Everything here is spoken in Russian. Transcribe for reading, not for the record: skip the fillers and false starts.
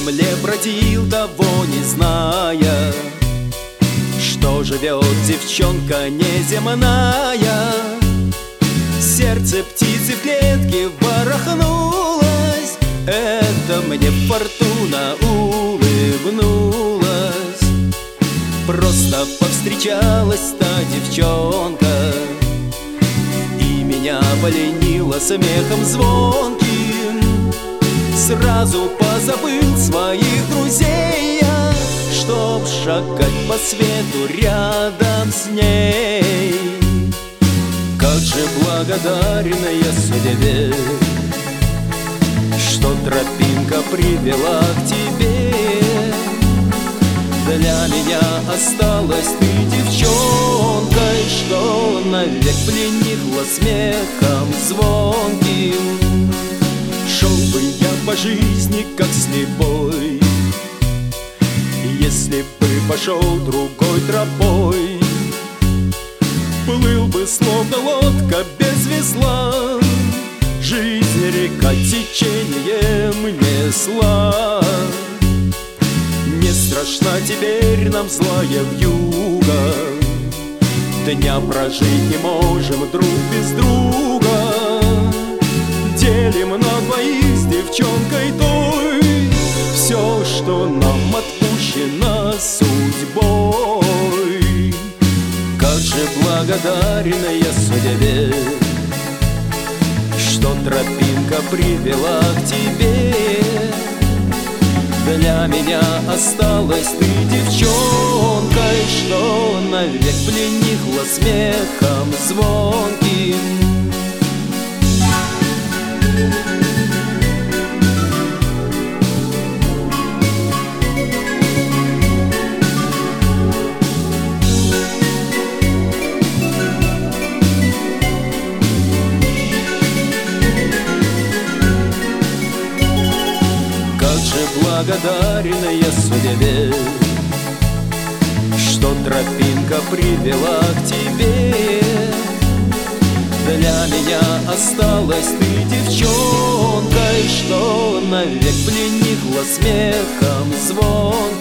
земле бродил, того не зная, что живет девчонка неземная. Сердце птицы в клетке ворохнулось, это мне фортуна улыбнулась. Просто повстречалась та девчонка и меня поленила смехом звонким. Сразу позабыл своих друзей я, чтоб шагать по свету рядом с ней. Как же благодарен я судьбе, что тропинка привела к тебе. Для меня осталась ты девчонкой, что навек пленила смехом звонким. Шел бы я по жизни как слепой, если бы пошел другой тропой. Плыл бы словно лодка без весла, жизнь река течением несла. Не страшна теперь нам злая вьюга, дня прожить не можем друг без друга. Делим на двоих с девчонкой той все, что нам отпущено судьбой. Как же благодарен я судьбе, что тропинка привела к тебе. Для меня осталась ты девчонкой, что навек пленила смехом звонким. Благодарен я судьбе, что тропинка привела к тебе. Для меня осталась ты девчонкой, что навек пленила смехом звонким.